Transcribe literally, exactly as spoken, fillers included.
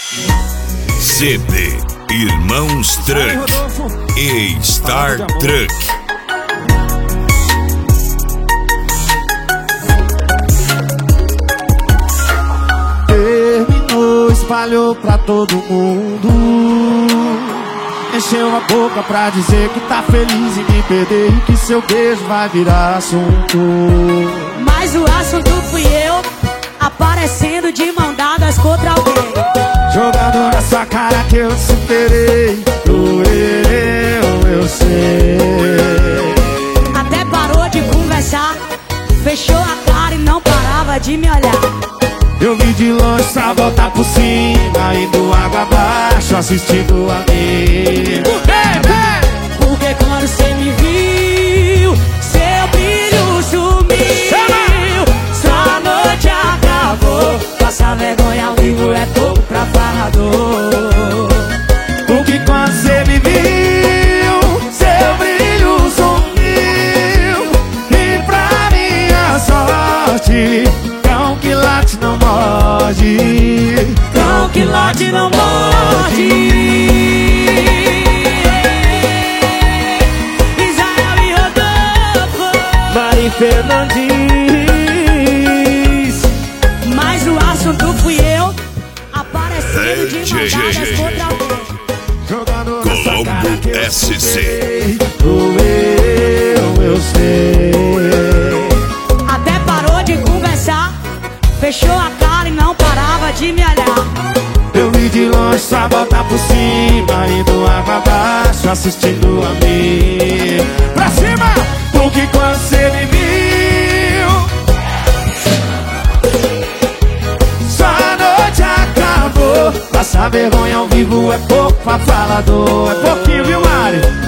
C D Irmãos Truck e Star Truck. Terminou, espalhou pra todo mundo. Encheu a boca pra dizer que tá feliz em me perder e que seu beijo vai virar assunto. Mas o assunto fui eu, aparecendo de mão dadas contra alguém. Jogando na sua cara que eu te superei. Doeu, eu sei. Até parou de conversar, fechou a cara e não parava de me olhar. Eu vi de longe pra voltar por cima, indo água abaixo, assistindo a mim. Porque quando cê me viu, seu brilho sumiu. Sua noite acabou, passar vergonha ao vivo é pouco pra falador. Porque quando cê me viu, seu brilho sumiu. E pra minha sorte, cão que late não morde. Cão que late não morde. Israel e Rodolfo, Mari Fernandes. mas o assunto fui eu, aparecendo de mão dadas contra alguém. Jogando na sua Colombo cara que eu S C. superei. Doeu, eu sei. Até parou de conversar, fechou a cara e não parava de me olhar. Eu vi de longe só voltar por cima, indo água abaixo, assistindo a mim. Pra cima! Porque quando cê me viu, sua noite acabou. Passar vergonha ao vivo é pouco pra falador. É pouquinho, viu, Mari?